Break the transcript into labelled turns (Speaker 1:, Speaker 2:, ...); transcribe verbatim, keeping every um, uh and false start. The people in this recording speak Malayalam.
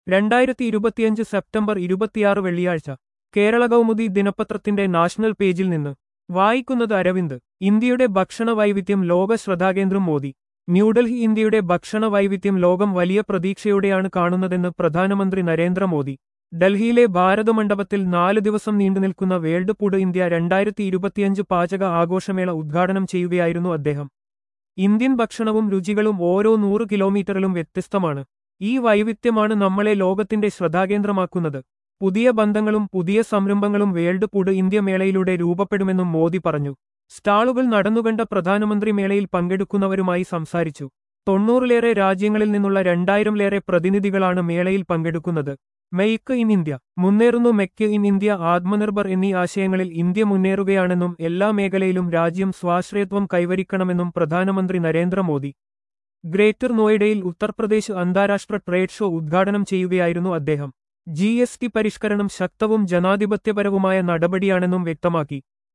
Speaker 1: രണ്ടായിരത്തി ഇരുപത്തിയഞ്ച് സെപ്റ്റംബർ ഇരുപത്തിയാറ് വെള്ളിയാഴ്ച കേരള കൗമുദി ദിനപത്രത്തിന്റെ നാഷണൽ പേജിൽ നിന്ന് വായിക്കുന്നത് അരവിന്ദ്. ഇന്ത്യയുടെ ഭക്ഷണ വൈവിധ്യം ലോക ശ്രദ്ധാകേന്ദ്രം മോദി. ന്യൂഡൽഹി. ഇന്ത്യയുടെ ഭക്ഷണ വൈവിധ്യം ലോകം വലിയ പ്രതീക്ഷയോടെയാണ് കാണുന്നതെന്ന് പ്രധാനമന്ത്രി നരേന്ദ്രമോദി. ഡൽഹിയിലെ ഭാരത് മണ്ഡപത്തിൽ നാല് ദിവസം നീണ്ടുനിൽക്കുന്ന വേൾഡ് ഫുഡ് ഇന്ത്യ രണ്ടായിരത്തി ഇരുപത്തിയഞ്ച് പാചക ആഘോഷമേള ഉദ്ഘാടനം ചെയ്യുകയായിരുന്നു അദ്ദേഹം. ഇന്ത്യൻ ഭക്ഷണവും രുചികളും ഓരോ നൂറ് കിലോമീറ്ററിലും വ്യത്യസ്തമാണ്. ഈ വൈവിധ്യമാണ് നമ്മളെ ലോകത്തിന്റെ ശ്രദ്ധാകേന്ദ്രമാക്കുന്നത്. പുതിയ ബന്ധങ്ങളും പുതിയ സംരംഭങ്ങളും വേൾഡ് ഫുഡ് ഇന്ത്യ മേളയിലൂടെ രൂപപ്പെടുമെന്നും മോദി പറഞ്ഞു. സ്റ്റാളുകൾ നടന്നുകണ്ട പ്രധാനമന്ത്രി മേളയിൽ പങ്കെടുക്കുന്നവരുമായി സംസാരിച്ചു. തൊണ്ണൂറിലേറെ രാജ്യങ്ങളിൽ നിന്നുള്ള രണ്ടായിരംലേറെ പ്രതിനിധികളാണ് മേളയിൽ പങ്കെടുക്കുന്നത്. മെയ്ക്ക് ഇൻ ഇന്ത്യ, മുന്നേറുന്നു മെക്ക് ഇൻ ഇന്ത്യ, ആത്മനിർഭർ എന്നീ ആശയങ്ങളിൽ ഇന്ത്യ മുന്നേറുകയാണെന്നും എല്ലാ മേഖലയിലും രാജ്യം സ്വാശ്രയത്വം കൈവരിക്കണമെന്നും പ്രധാനമന്ത്രി നരേന്ദ്രമോദി. ഗ്രേറ്റർ നോയിഡയിൽ ഉത്തർപ്രദേശ് അന്താരാഷ്ട്ര ട്രേഡ് ഷോ ഉദ്ഘാടനം ചെയ്യുകയായിരുന്നു അദ്ദേഹം. ജി എസ് ടി പരിഷ്കരണം ശക്തവും ജനാധിപത്യപരവുമായ നടപടിയാണെന്നും വ്യക്തമാക്കി.